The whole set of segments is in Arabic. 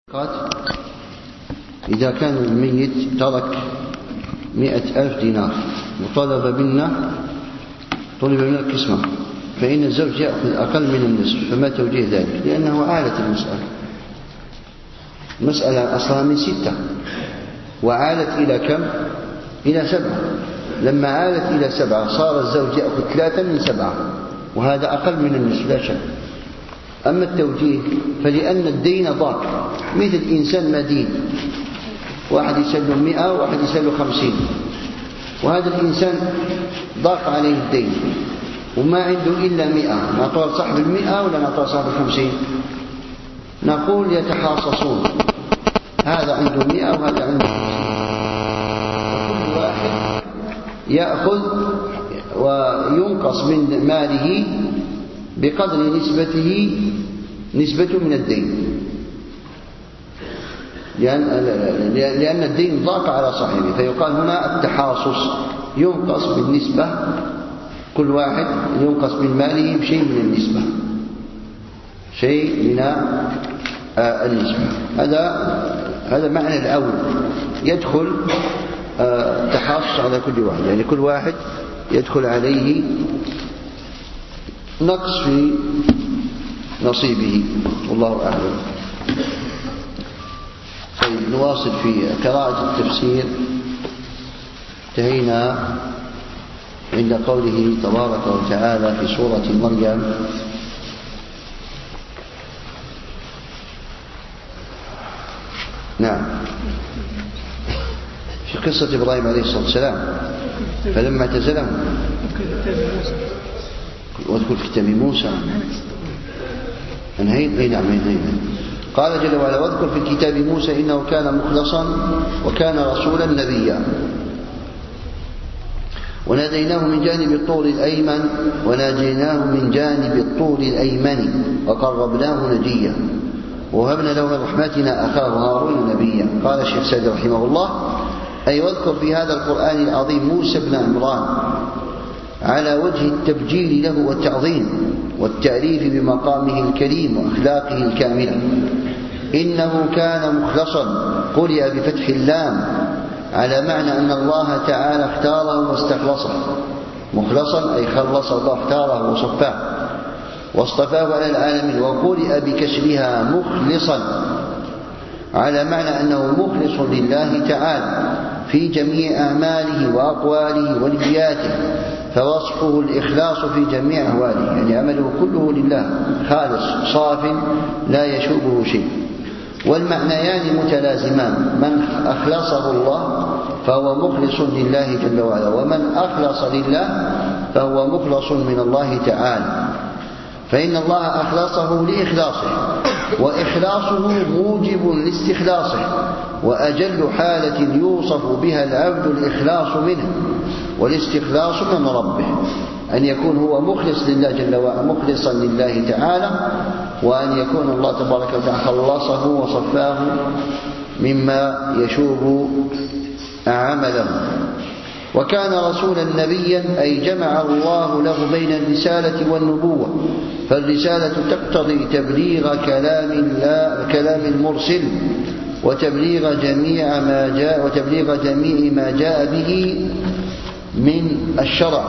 إذا كان الميت ترك 100,000 دينار وطلب منا القسمة، فإن الزوج يأخذ أقل من النصف، فما توجيه ذلك؟ لأنه عالت المسألة أصلها من 6 وعالت إلى كم؟ إلى 7. لما عالت إلى 7 صار الزوج يأخذ 3 من 7، وهذا أقل من النصف لا شك. أما التوجيه فلأن الدين ضاق، مثل إنسان مدين، واحد يسأله 100 وواحد يسأله 50، وهذا الإنسان ضاق عليه الدين وما عنده إلا 100، نعطوه صاحب 100 ولا نعطوه صاحب 50؟ نقول يتحاصصون، هذا عنده 100 وهذا عنده 50، وكل واحد يأخذ وينقص من ماله بقدر نسبته من الدين، لأن الدين ضاق على صاحبه، فيقال هنا التحاصص، ينقص بالنسبة، كل واحد ينقص من ماله بشيء من النسبة، شيء من النسبة. هذا معنى الأول، يدخل التحاصص على كل واحد، يعني كل واحد يدخل عليه نقص في نصيبه، والله أعلم. طيب، نواصل في قراءة التفسير. انتهينا عند قوله تبارك وتعالى في سورة مريم: نعم، في قصة إبراهيم عليه الصلاة والسلام فلما اعتزلهم، واذكر كتاب موسى، انهينا. قال جل وعلا: واذكر في الكتاب موسى إنه كان مخلصا وكان رسولا نبيا، وناديناه من جانب الطور الأيمن وقربناه نجيا، ووهبنا له من رحمتنا أخاه هارون نبيا. قال الشيخ سعدي رحمه الله: أي واذكر في هذا القرآن العظيم موسى بن عمران على وجه التبجيل له والتعظيم والتعريف بمقامه الكريم وأخلاقه الكاملة. إنه كان مخلصا، قرئ بفتح اللام على معنى أن الله تعالى اختاره واستخلصه. مخلصا أي خلص الله، اختاره وصفاه واصطفاه على العالمين. وقرئ بكسرها مخلصا على معنى أنه مخلص لله تعالى في جميع أعماله وأقواله ونياته، فوصفه الإخلاص في جميع أحواله، يعني عمله كله لله خالص صاف لا يشوبه شيء. والمعنيان متلازمان، من أخلصه الله فهو مخلص لله جل وعلا، ومن أخلص لله فهو مخلص من الله تعالى، فإن الله أخلصه لإخلاصه، وإخلاصه موجب لاستخلاصه، وأجل حالة يوصف بها العبد الإخلاص منه والاستخلاص من ربه، أن يكون هو مخلص لله جل وعلا، مخلصا لله تعالى، وأن يكون الله تبارك وتعالى خلصه وصفاه مما يشوب عمله. وكان رسولا نبيا، أي جمع الله له بين الرسالة والنبوة، فالرسالة تقتضي تبليغ كلام المرسل وتبليغ جميع ما جاء به من الشرع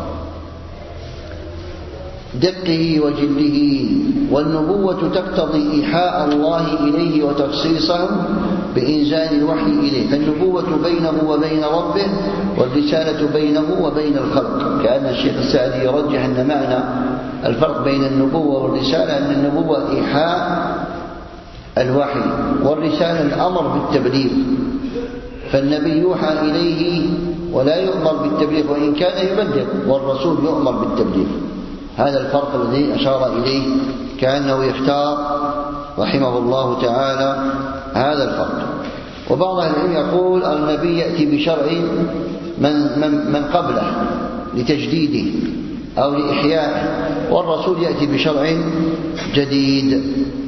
دقه وجله. والنبوة تقتضي إيحاء الله إليه وتخصيصه بإنزال الوحي إليه، فالنبوة بينه وبين ربه، والرسالة بينه وبين الخلق. كأن الشيخ السعدي يرجح أن معنى الفرق بين النبوة والرسالة أن النبوة إيحاء الوحي، والرسالة الأمر بالتبليغ، فالنبي يوحى إليه ولا يؤمر بالتبليغ وإن كان يبلغ، والرسول يؤمر بالتبليغ. هذا الفرق الذي أشار إليه، كأنه يختار رحمه الله تعالى هذا الفرق. وبعض العلم يقول النبي يأتي بشرع من قبله لتجديده أو لإحيائه، والرسول يأتي بشرع جديد.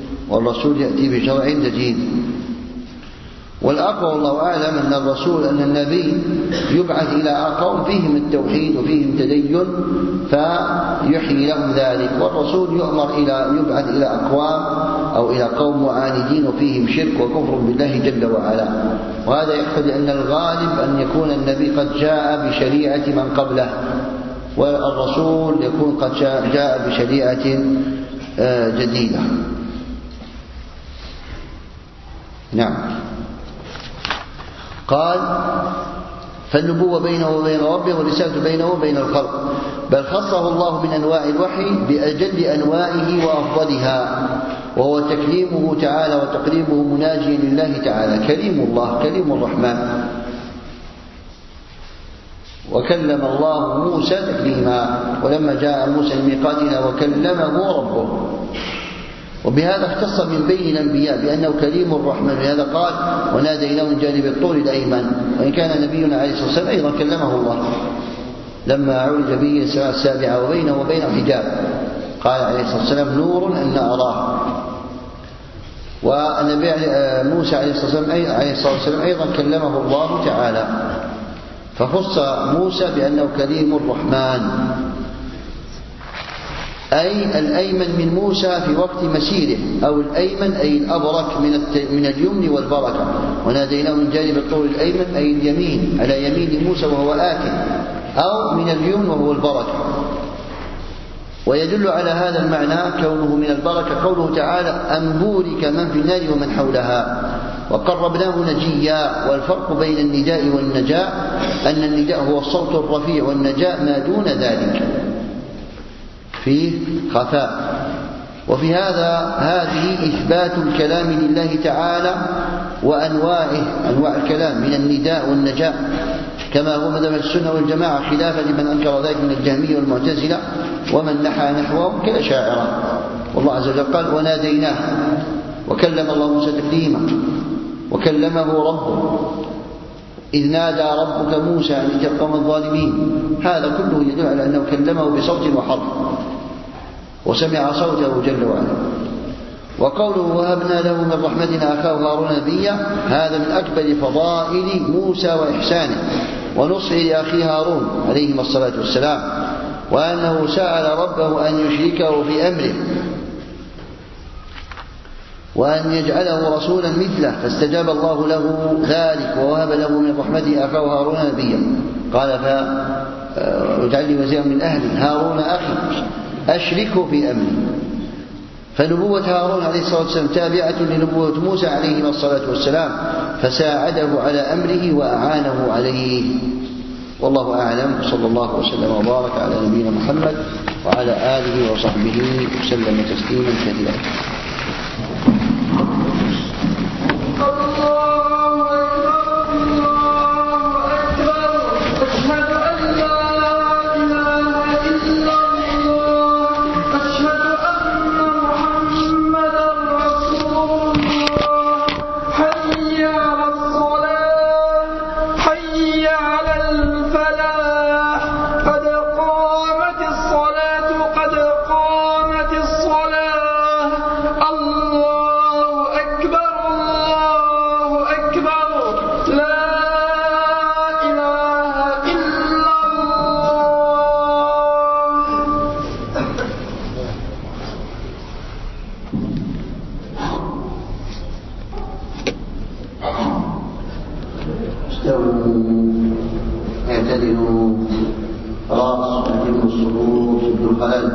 والأقوى والله أعلم أن النبي يبعث إلى قوم فيهم التوحيد وفيهم تدين فيحيي لهم ذلك، والرسول يبعث إلى أقوام أو إلى قوم معاندين وفيهم شرك وكفر بالله جل وعلا. وهذا يقتضي أن الغالب أن يكون النبي قد جاء بشريعة من قبله، والرسول يكون قد جاء بشريعة جديدة. نعم. قال فالنبوة بينه وبين ربه والرسالة بينه وبين الخلق، بل خصه الله من أنواع الوحي بأجل أنواعه وأفضلها، وهو تكليمه تعالى وتقريبه مناجيا لله تعالى. كليم الله كليم الرحمن. وكلم الله موسى تكليما، ولما جاء موسى لميقاتنا وكلمه ربه. وبهذا اختص من بين الأنبياء بأنه كليم الرحمن، لهذا قال وناديناه من جانب الطور الأيمن. وإن كان نبينا عليه الصلاة والسلام أيضا كلمه الله لما عرج به السماء السابعة وبينه وبين حجاب، قال عليه الصلاة والسلام نور أن أراه. والنبي موسى عليه الصلاة والسلام أيضا كلمه الله تعالى، فخص موسى بأنه كليم الرحمن، أي الأيمن من موسى في وقت مسيره، أو الأيمن أي الأبرك من اليمن والبركة. وناديناه من جانب الطور الأيمن أي اليمين، على يمين موسى وهو آكل، أو من اليمن وهو البركة. ويدل على هذا المعنى كونه من البركة قوله تعالى أن بورك من في النار ومن حولها، وقربناه نجيا. والفرق بين النداء والنجاء أن النداء هو الصوت الرفيع، والنجاء ما دون ذلك فيه خفاء. وفي هذه إثبات الكلام لله تعالى وأنواعه، أنواع الكلام من النداء والنجاء، كما هو مذهب السنة والجماعة، خلافا لمن أنكر ذلك من الجهمية والمعتزلة ومن نحى نحوهم كالأشاعرة. والله عز وجل قال وناديناه، وكلم الله موسى تكليما، وكلمه ربه إذ نادى ربك موسى أن ائت القوم الظالمين. هذا كله يدل على أنه كلمه بصوت وحرف، وسمع صوته جل وعلا. وقوله وهبنا له من رحمتنا أخاه هارون نبيا، هذا من أكبر فضائل موسى وإحسانه ونصحه لأخيه هارون عليهما الصلاة والسلام، وأنه سأل ربه أن يشركه في أمره وأن يجعله رسولا مثله، فاستجاب الله له ذلك ووهب له من رحمته أخاه هارون نبيا. قال واجعل لي وزيرا من أهلي هارون أخي أشركه في أمري. فنبوة هارون عليه الصلاة والسلام تابعة لنبوة موسى عليه الصلاة والسلام، فساعده على أمره وأعانه عليه. والله أعلم. صلى الله وسلم وبارك على نبينا محمد وعلى آله وصحبه وسلم تسليما كثيرا.